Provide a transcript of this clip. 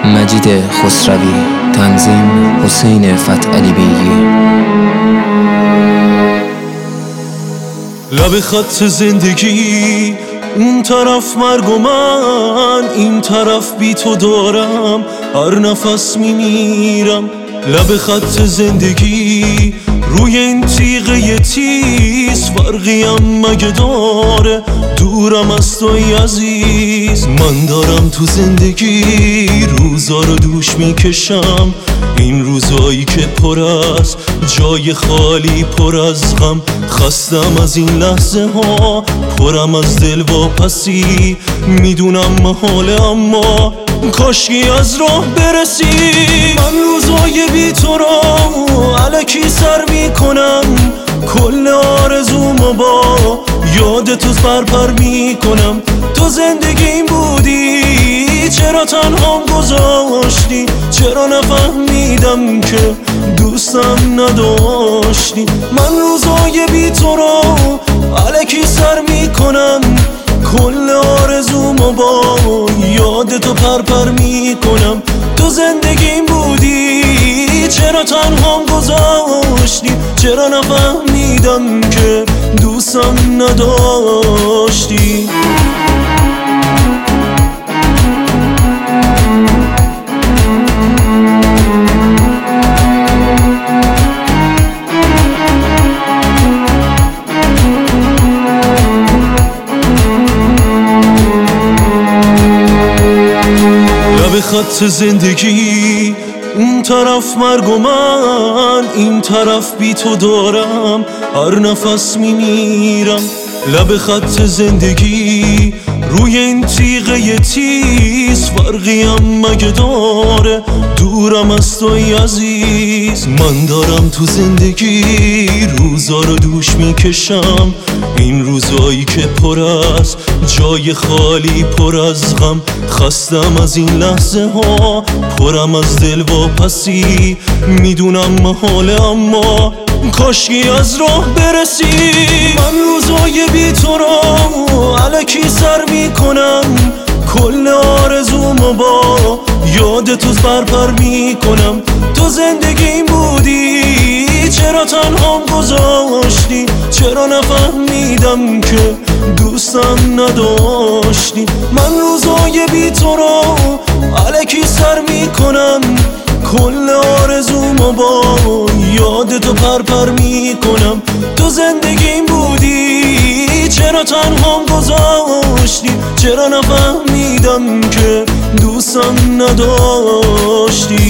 مجید خسروی، تنظیم حسین فتحعلی بیگی. لب خط زندگی، اون طرف مرگ و من این طرف بی تو دارم، هر نفس میمیرم. لب خط زندگی، روی این تیغه تیز فرقیم مگه داره؟ دورم از توی عزیز. من دارم تو زندگی روزا رو دوش میکشم، این روزایی که پر از جای خالی، پر از غم. خستم از این لحظه ها، پرم از دل واپسی. میدونم محاله اما کاشکی از راه برسی. من روزای بی تو را الکی سر میکنم، کل آرزومو با یاد تو پرپر میکنم. تو زندگیم بودی، چرا تنهام گذاشتی؟ چرا نفهمیدم که دوستم نداشتی؟ من روزای بی تو را الکی سر میکنم، کل آرزومو با یاد تو پرپر میکنم. تو زندگیم بودی، چرا تنهام گذاشتی؟ چرا نفهمیدم که دوستم نداشتی؟ لب خط زندگی، اون طرف مرگ و من این طرف بی تو دارم، هر نفس میمیرم. لب خط زندگی، روی این تیغه تیز فرقیم مگه داره؟ دورم از توی عزیز. من دارم تو زندگی روزا رو دوش میکشم، این روزایی که پر از جای خالی، پر از غم. خستم از این لحظه ها، پرم از دل واپسی. میدونم محاله اما کاشکی از راه برسی. من روزای بی تو را الکی سر میکنم، کل آرزومو با یاد تو پرپر میکنم. تو زندگیم بودی، چرا تنهام گذاشتی؟ چرا نفهمیدم که دوستم نداشتی؟ من روزای بی تو را الکی سر میکنم، کل آرزومو با یاد تو پرپر میکنم. تو زندگیم بودی، چرا تنهام گذاشتی؟ چرا نفهمیدم که دوستم نداشتی؟